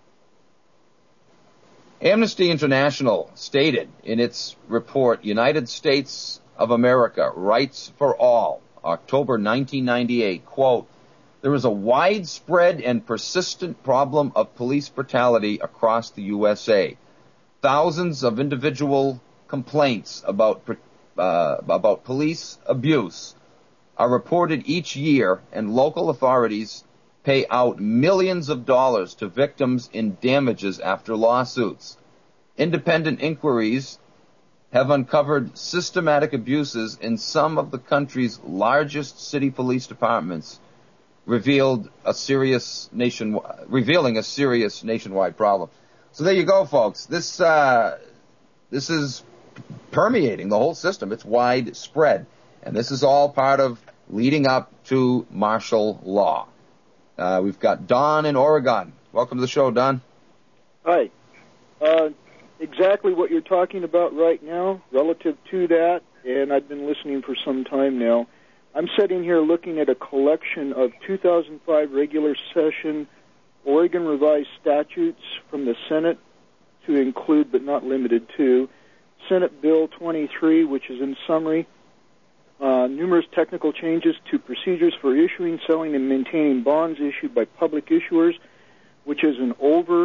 Speaker 1: Amnesty International stated in its report, United States of America, Rights for All, October 1998, quote, there is a widespread and persistent problem of police brutality across the USA. Thousands of individual complaints about police abuse are reported each year, and local authorities pay out millions of dollars to victims in damages after lawsuits. Independent inquiries have uncovered systematic abuses in some of the country's largest city police departments, revealing a serious nationwide problem. So there you go, folks. This is permeating the whole system. It's widespread. And this is all part of leading up to martial law. We've got Don in Oregon. Welcome to the show, Don.
Speaker 14: Hi. Exactly what you're talking about right now, relative to that, and I've been listening for some time now. I'm sitting here looking at a collection of 2005 regular session Oregon revised statutes from the Senate to include, but not limited to, Senate Bill 23, which is in summary, numerous technical changes to procedures for issuing, selling, and maintaining bonds issued by public issuers, which is a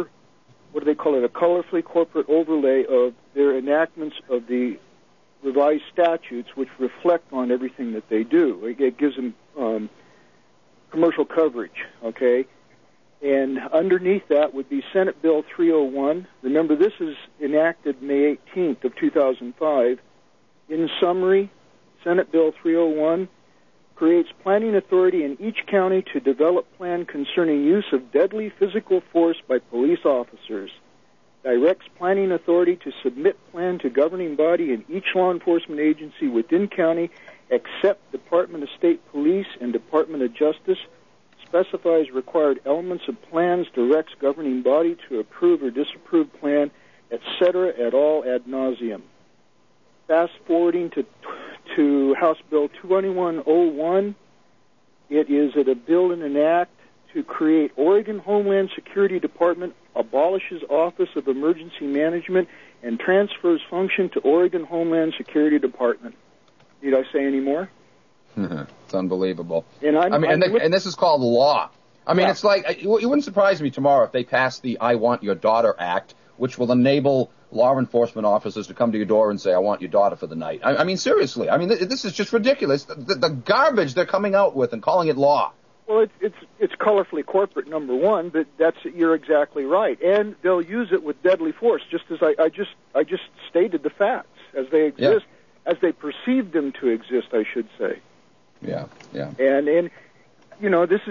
Speaker 14: colorfully corporate overlay of their enactments of the revised statutes, which reflect on everything that they do. It gives them commercial coverage, okay? And underneath that would be Senate Bill 301. Remember, this is enacted May 18th of 2005. In summary, Senate Bill 301 creates planning authority in each county to develop plan concerning use of deadly physical force by police officers, directs planning authority to submit plan to governing body in each law enforcement agency within county except Department of State Police and Department of Justice, specifies required elements of plans, directs governing body to approve or disapprove plan, etc. et al. Ad nauseum. Fast forwarding to House Bill 2101, it is a bill and an act to create Oregon Homeland Security Department, abolishes Office of Emergency Management, and transfers function to Oregon Homeland Security Department. Need I say any more?
Speaker 1: It's unbelievable.
Speaker 14: And
Speaker 1: this is called law. I mean, It's like, it wouldn't surprise me tomorrow if they pass the I Want Your Daughter Act, which will enable law enforcement officers to come to your door and say, I want your daughter for the night. I mean, seriously. I mean, this is just ridiculous. The garbage they're coming out with and calling it law.
Speaker 14: Well, it's colorfully corporate, number one, but you're exactly right. And they'll use it with deadly force, just as I just stated the facts as they exist, as they perceive them to exist, I should say.
Speaker 1: Yeah.
Speaker 14: And you know, this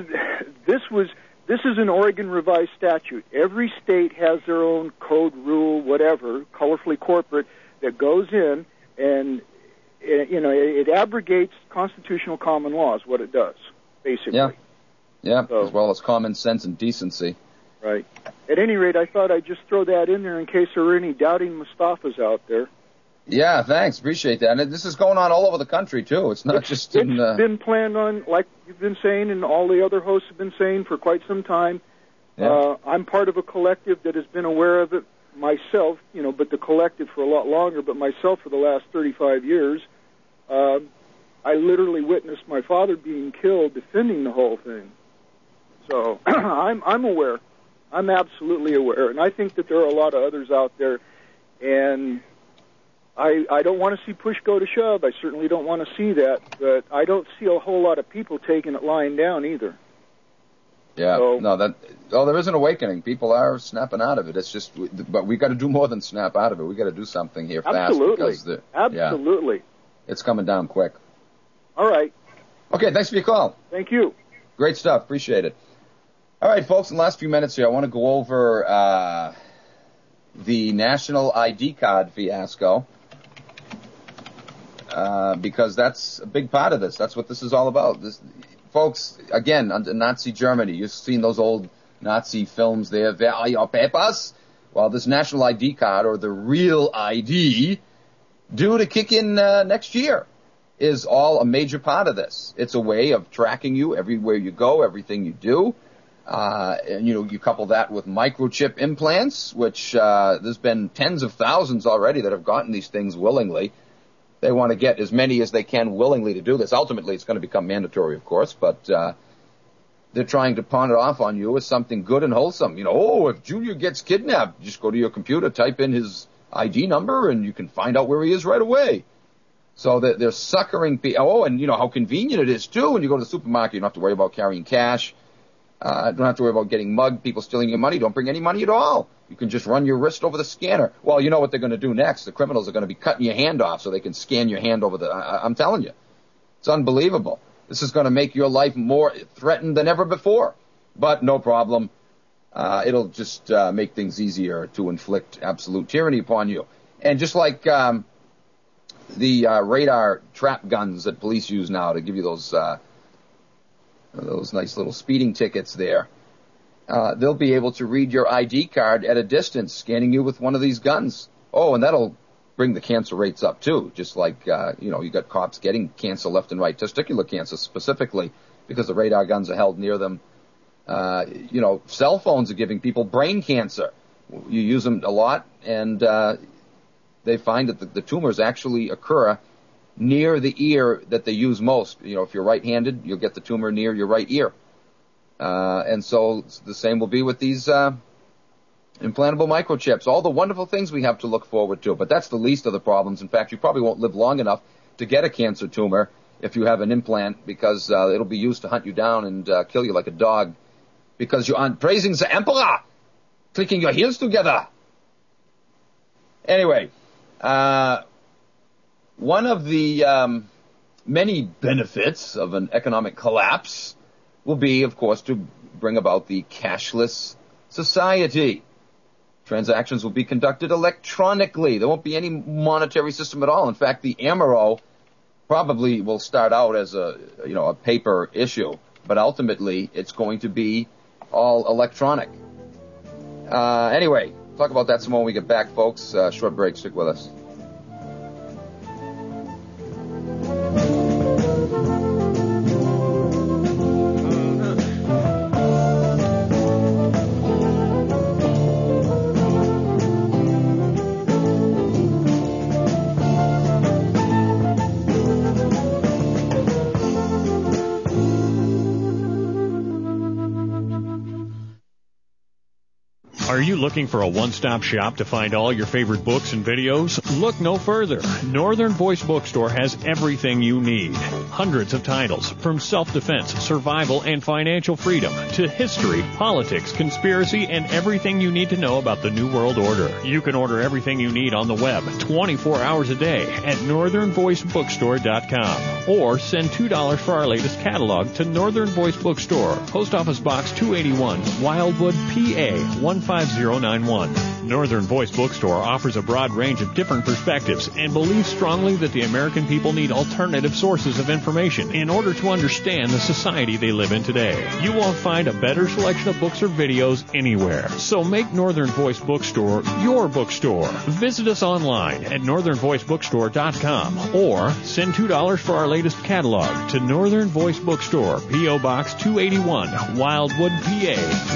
Speaker 14: is an Oregon revised statute. Every state has their own code, rule, whatever, colorfully corporate, that goes in and, you know, it abrogates constitutional common law is what it does, basically.
Speaker 1: Yeah, as well as common sense and decency.
Speaker 14: Right. At any rate, I thought I'd just throw that in there in case there were any doubting Mustafas out there.
Speaker 1: Yeah, thanks. Appreciate that. And this is going on all over the country, too. It's not just in...
Speaker 14: It's been planned on, like you've been saying and all the other hosts have been saying for quite some time.
Speaker 1: Yeah.
Speaker 14: I'm part of a collective that has been aware of it myself, you know, but the collective for a lot longer, but myself for the last 35 years. I literally witnessed my father being killed defending the whole thing. So I'm aware. I'm absolutely aware. And I think that there are a lot of others out there. And I don't want to see push go to shove. I certainly don't want to see that. But I don't see a whole lot of people taking it lying down either.
Speaker 1: Yeah, there is an awakening. People are snapping out of it. It's just, but we got to do more than snap out of it. We got to do something here fast.
Speaker 14: Absolutely.
Speaker 1: Yeah, it's coming down quick.
Speaker 14: All right.
Speaker 1: Okay, thanks for your call.
Speaker 14: Thank you.
Speaker 1: Great stuff. Appreciate it. All right, folks, in the last few minutes here, I want to go over the national ID card fiasco because that's a big part of this. That's what this is all about. Folks, again, under Nazi Germany, you've seen those old Nazi films there. Where are your papers? Well, this national ID card, or the real ID, due to kick in next year, is all a major part of this. It's a way of tracking you everywhere you go, everything you do. And, you know, you couple that with microchip implants, which there's been tens of thousands already that have gotten these things willingly. They want to get as many as they can willingly to do this. Ultimately, it's going to become mandatory, of course, but they're trying to pawn it off on you as something good and wholesome. You know, if Junior gets kidnapped, just go to your computer, type in his ID number, and you can find out where he is right away. So that they're suckering people. Oh, and you know how convenient it is, too. When you go to the supermarket, you don't have to worry about carrying cash. Don't have to worry about getting mugged, people stealing your money. Don't bring any money at all. You can just run your wrist over the scanner. Well, you know what they're going to do next. The criminals are going to be cutting your hand off so they can scan your hand over the... I'm telling you. It's unbelievable. This is going to make your life more threatened than ever before. But no problem. It'll just make things easier to inflict absolute tyranny upon you. And just like the radar trap guns that police use now to give you those nice little speeding tickets there, they'll be able to read your ID card at a distance, scanning you with one of these guns. Oh, and that'll bring the cancer rates up, too, just like, you got cops getting cancer left and right, testicular cancer specifically, because the radar guns are held near them. Cell phones are giving people brain cancer. You use them a lot, and they find that the tumors actually occur near the ear that they use most. If you're right-handed, you'll get the tumor near your right ear. And so the same will be with these implantable microchips. All the wonderful things we have to look forward to, but that's the least of the problems. In fact, you probably won't live long enough to get a cancer tumor if you have an implant, because it'll be used to hunt you down and kill you like a dog, because you aren't praising the emperor, clicking your heels together. Anyway, one of the many benefits of an economic collapse will be, of course, to bring about the cashless society. Transactions will be conducted electronically. There won't be any monetary system at all. In fact, the AMRO probably will start out as a paper issue, but ultimately it's going to be all electronic. Anyway, talk about that some more when we get back, folks. Short break. Stick with us.
Speaker 2: Are you looking for a one-stop shop to find all your favorite books and videos? Look no further. Northern Voice Bookstore has everything you need. Hundreds of titles, from self-defense, survival, and financial freedom to history, politics, conspiracy, and everything you need to know about the New World Order. You can order everything you need on the web 24 hours a day at northernvoicebookstore.com, or send $2 for our latest catalog to Northern Voice Bookstore, Post Office Box 281, Wildwood, PA 15091. Northern Voice Bookstore offers a broad range of different perspectives and believes strongly that the American people need alternative sources of information in order to understand the society they live in today. You won't find a better selection of books or videos anywhere. So make Northern Voice Bookstore your bookstore. Visit us online at northernvoicebookstore.com, or send $2 for our latest catalog to Northern Voice Bookstore, P.O. Box 281, Wildwood, PA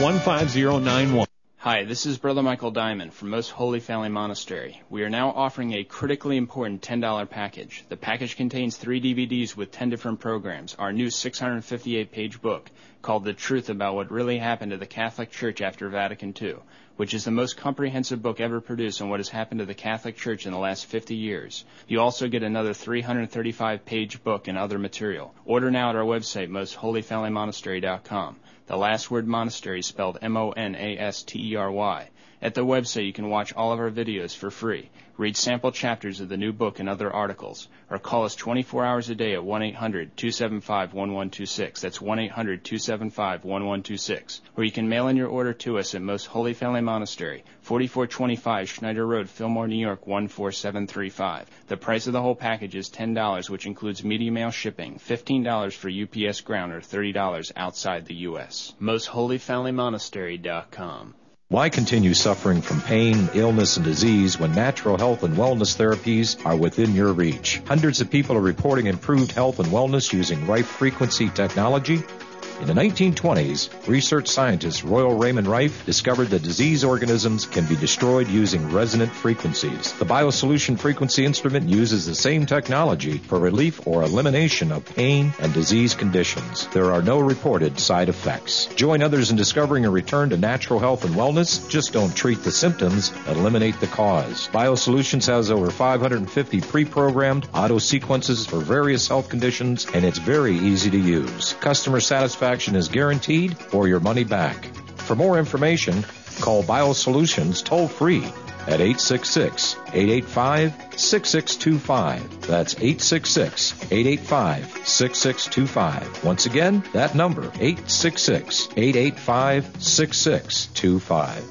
Speaker 2: 15091.
Speaker 15: Hi, this is Brother Michael Diamond from Most Holy Family Monastery. We are now offering a critically important $10 package. The package contains 3 DVDs with 10 different programs, our new 658-page book called The Truth About What Really Happened to the Catholic Church After Vatican II, which is the most comprehensive book ever produced on what has happened to the Catholic Church in the last 50 years. You also get another 335-page book and other material. Order now at our website, mostholyfamilymonastery.com. The last word monastery is spelled M-O-N-A-S-T-E-R-Y. At the website, you can watch all of our videos for free, read sample chapters of the new book and other articles, or call us 24 hours a day at 1-800-275-1126. That's 1-800-275-1126. Or you can mail in your order to us at Most Holy Family Monastery, 4425 Schneider Road, Fillmore, New York, 14735. The price of the whole package is $10, which includes media mail shipping, $15 for UPS ground, or $30 outside the U.S. MostHolyFamilyMonastery.com.
Speaker 4: Why continue suffering from pain, illness, and disease when natural health and wellness therapies are within your reach? Hundreds of people are reporting improved health and wellness using Rife frequency technology. In the 1920s, research scientist Royal Raymond Rife discovered that disease organisms can be destroyed using resonant frequencies. The BioSolution frequency instrument uses the same technology for relief or elimination of pain and disease conditions. There are no reported side effects. Join others in discovering a return to natural health and wellness. Just don't treat the symptoms, eliminate the cause. BioSolutions has over 550 pre-programmed auto sequences for various health conditions, and it's very easy to use. Customer satisfaction is guaranteed or your money back. For more information, call BioSolutions toll-free at 866-885-6625. That's 866-885-6625. Once again, that number, 866-885-6625.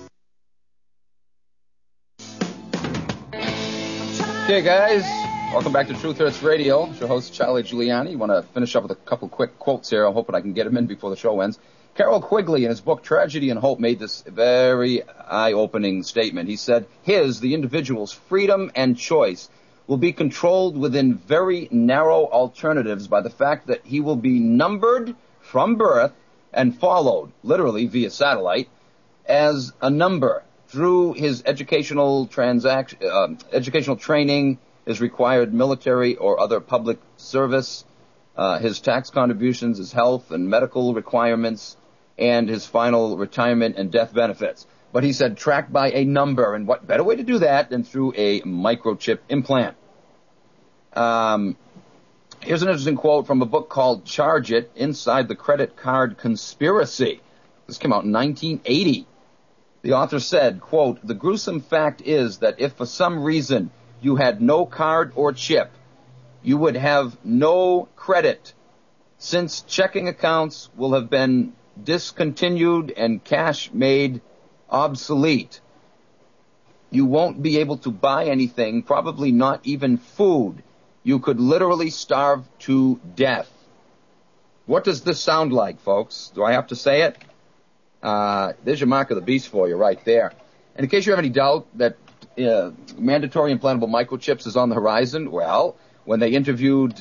Speaker 1: Okay, guys, welcome back to Truth Hurts Radio. It's your host, Charlie Giuliani. You want to finish up with a couple quick quotes here. I'm hoping I can get them in before the show ends. Carroll Quigley, in his book Tragedy and Hope, made this very eye-opening statement. He said, the individual's freedom and choice, will be controlled within very narrow alternatives by the fact that he will be numbered from birth and followed, literally via satellite, as a number through his educational training, his required military or other public service, his tax contributions, his health and medical requirements, and his final retirement and death benefits. But he said tracked by a number, and what better way to do that than through a microchip implant? Here's an interesting quote from a book called Charge It, Inside the Credit Card Conspiracy. This came out in 1980. The author said, quote, "The gruesome fact is that if for some reason you had no card or chip, you would have no credit, since checking accounts will have been discontinued and cash made obsolete. You won't be able to buy anything, probably not even food. You could literally starve to death." What does this sound like, folks? Do I have to say it? There's your mark of the beast for you right there. And in case you have any doubt that mandatory implantable microchips is on the horizon, well, when they interviewed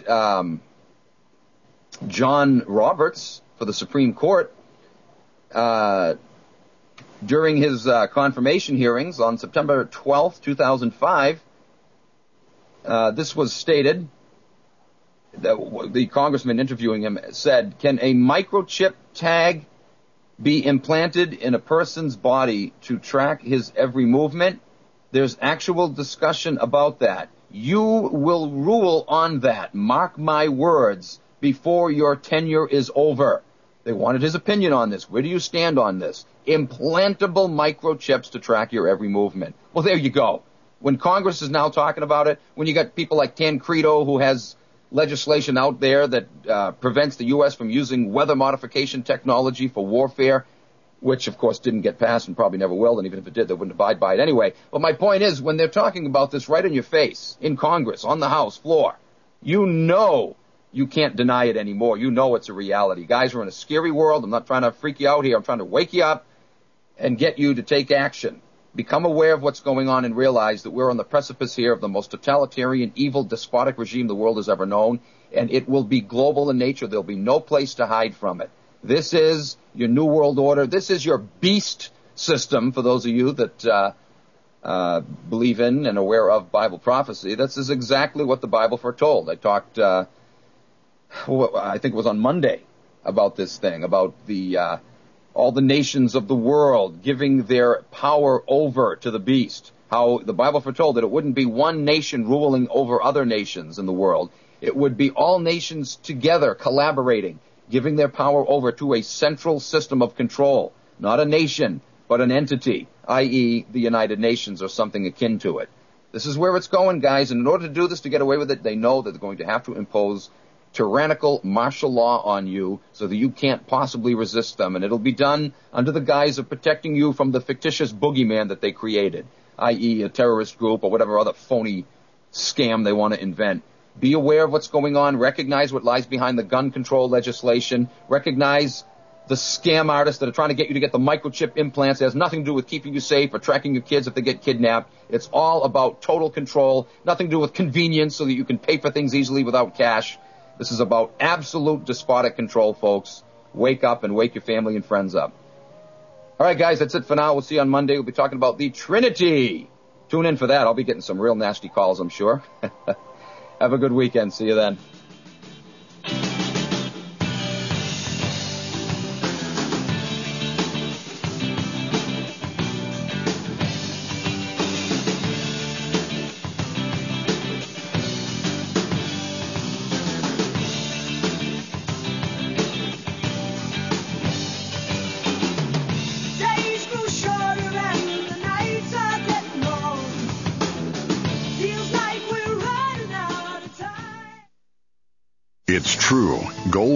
Speaker 1: John Roberts for the Supreme Court during his confirmation hearings on September 12th, 2005, this was stated. The congressman interviewing him said, "Can a microchip tag be implanted in a person's body to track his every movement? There's actual discussion about that. You will rule on that, mark my words, before your tenure is over." They wanted his opinion on this. Where do you stand on this? Implantable microchips to track your every movement. Well, there you go. When Congress is now talking about it, when you got people like Tancredo who has legislation out there that prevents the U.S. from using weather modification technology for warfare, which, of course, didn't get passed and probably never will, and even if it did, they wouldn't abide by it anyway. But my point is, when they're talking about this right in your face, in Congress, on the House floor, you know you can't deny it anymore. You know it's a reality. Guys, we're in a scary world. I'm not trying to freak you out here. I'm trying to wake you up and get you to take action. Become aware of what's going on and realize that we're on the precipice here of the most totalitarian, evil, despotic regime the world has ever known, and it will be global in nature. There'll be no place to hide from it. This is your New World Order. This is your beast system, for those of you that believe in and aware of Bible prophecy. This is exactly what the Bible foretold. I talked, I think it was on Monday, about this thing, about the all the nations of the world giving their power over to the beast. How the Bible foretold that it wouldn't be one nation ruling over other nations in the world. It would be all nations together collaborating, giving their power over to a central system of control. Not a nation, but an entity, i.e. the United Nations or something akin to it. This is where it's going, guys. And in order to do this, to get away with it, they know that they're going to have to impose tyrannical martial law on you so that you can't possibly resist them. And it'll be done under the guise of protecting you from the fictitious boogeyman that they created, i.e. a terrorist group or whatever other phony scam they want to invent. Be aware of what's going on. Recognize what lies behind the gun control legislation. Recognize the scam artists that are trying to get you to get the microchip implants. It has nothing to do with keeping you safe or tracking your kids if they get kidnapped. It's all about total control. Nothing to do with convenience so that you can pay for things easily without cash. This is about absolute despotic control, folks. Wake up and wake your family and friends up. All right, guys, that's it for now. We'll see you on Monday. We'll be talking about the Trinity. Tune in for that. I'll be getting some real nasty calls, I'm sure. Have a good weekend. See you then.
Speaker 16: It's true. Gold